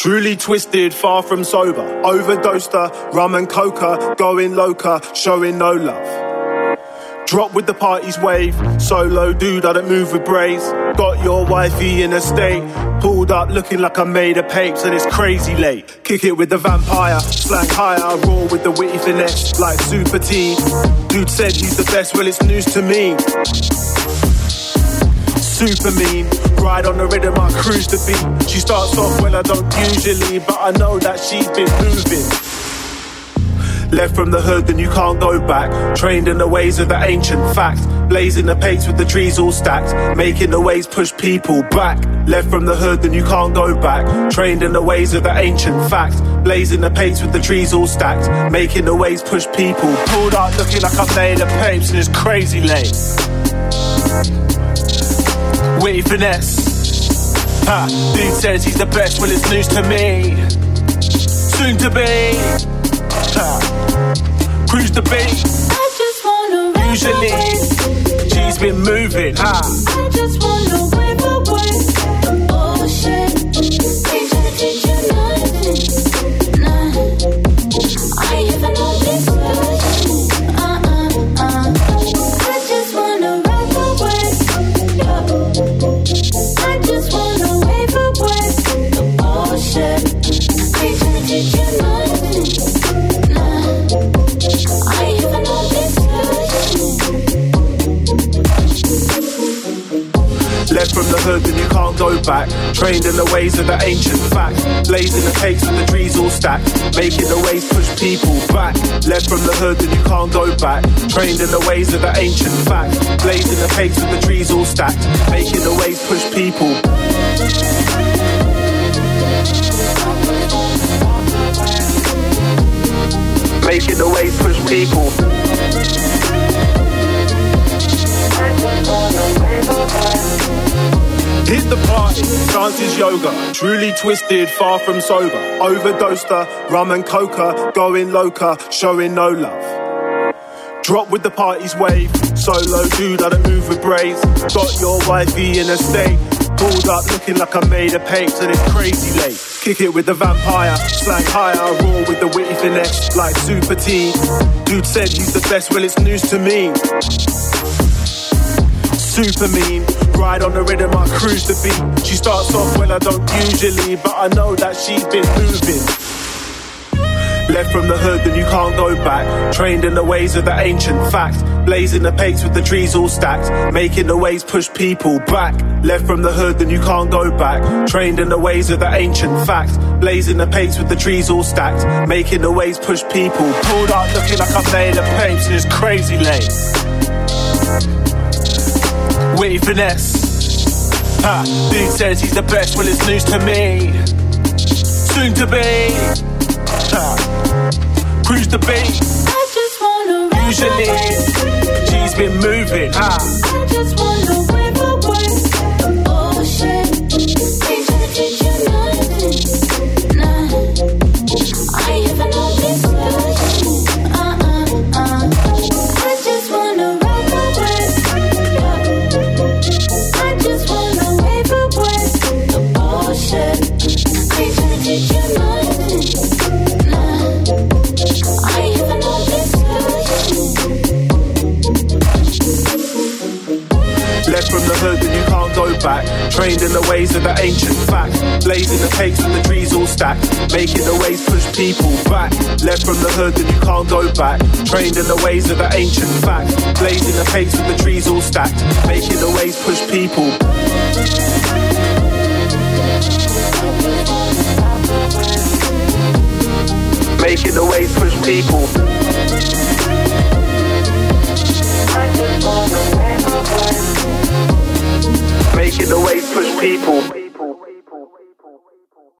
Truly twisted, far from sober. Overdosed her, rum and coca. Going loca, showing no love. Drop with the party's wave. Solo dude, I don't move with braids. Got your wifey in a state. Pulled up looking like I made a papes and it's crazy late. Kick it with the vampire, slang higher. Raw with the witty finesse like Super T. Dude said he's the best, well it's news to me. Super mean, ride on the rhythm, I cruise the beat. She starts off when I don't usually, but I know that she's been moving. Left from the hood, then you can't go back. Trained in the ways of the ancient fact. Blazing the pates with the trees all stacked. Making the waves push people back. Left from the hood, then you can't go back. Trained in the ways of the ancient fact. Blazing the pates with the trees all stacked. Making the waves push people. Pulled out looking like I made a papes and it's crazy late. Witty finesse. Ha, dude says he's the best, well it's news to me. Soon to be. Ha, cruise the beat. I just wanna ride usually she's been moving. Ha. I just wanna wave away the bullshit. Ain't tryna teach you nothing. Nah, I ain't even know this version. I just wanna ride away. I just wanna wave away the bullshit. Ain't tryna teach you nothing. Nah, I ain't even know this version. Left from the hood and you can't go back. Trained in the ways of the ancient fact. Blazing the pates with the trees all stacked. Making the waves push people back. Left from the hood and you can't go back. Trained in the ways of the ancient fact. Blazing the pates with the trees all stacked. Making the waves push people. Making the waves push people. Hit the party, dances yoga. Truly twisted, far from sober. Overdosed her, rum and coca. Going loca, showing no love. Drop with the party's wave. Solo dude, I don't move with braids. Got your wifey in a state. Pulled up looking like I made a papes and it's crazy late. Kick it with the vampire, slang higher. Raw with the witty finesse like Super T. Dude said he's the best, well it's news to me. Super mean, ride on the rhythm, I cruise the beat. She starts off when I don't usually, but I know that she's been moving. Left from the hood, then you can't go back. Trained in the ways of the ancient fact. Blazing the pates with the trees all stacked. Making the waves push people back. Left from the hood, then you can't go back. Trained in the ways of the ancient fact. Blazing the pates with the trees all stacked. Making the waves push people. Pulled out looking like I made a papes and it's crazy late. Witty finesse. Ha, dude says he's the best, well it's news to me. Soon to be. Ha, cruise the beat. I just wanna ride usually she's been moving. Ha. I just wanna wave away the bullshit. Ain't tryna teach you nothing. Nah, I ain't even know this version. I just wanna ride away. I just wanna wave away the bullshit. Ain't tryna teach you nothing. Nah, I ain't even know this version. Left from the hood and you can't go back. Trained in the ways of the ancient fact. Blazing the pates with the trees all stacked. Making the waves push people back. Left from the hood and you can't go back. Trained in the ways of the ancient fact. Blazing the pates with the trees all stacked. Making the waves push people. Making the waves push people. Making the waves push people.